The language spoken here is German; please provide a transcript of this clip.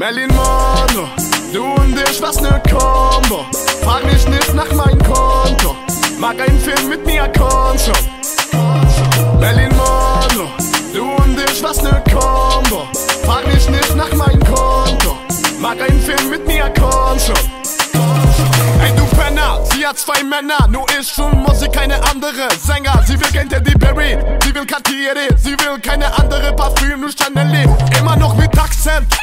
Marilyn Monroe, du und ich, was ne Combo. Frag mich nicht nach meinem Konto, mag einen Film mit Mia Concho. Marilyn Monroe, du und ich, was ne Combo. Frag mich nicht nach meinem Konto, mag einen Film mit Mia Concho. Ey du Penner, sie hat 2 Männer, nur ich und Musik, keine andere Sänger. Sie will kein Teddy Berry, sie will Cartier, sie will keine andere Parfüm, nur Chanel. Immer noch mit Akzent.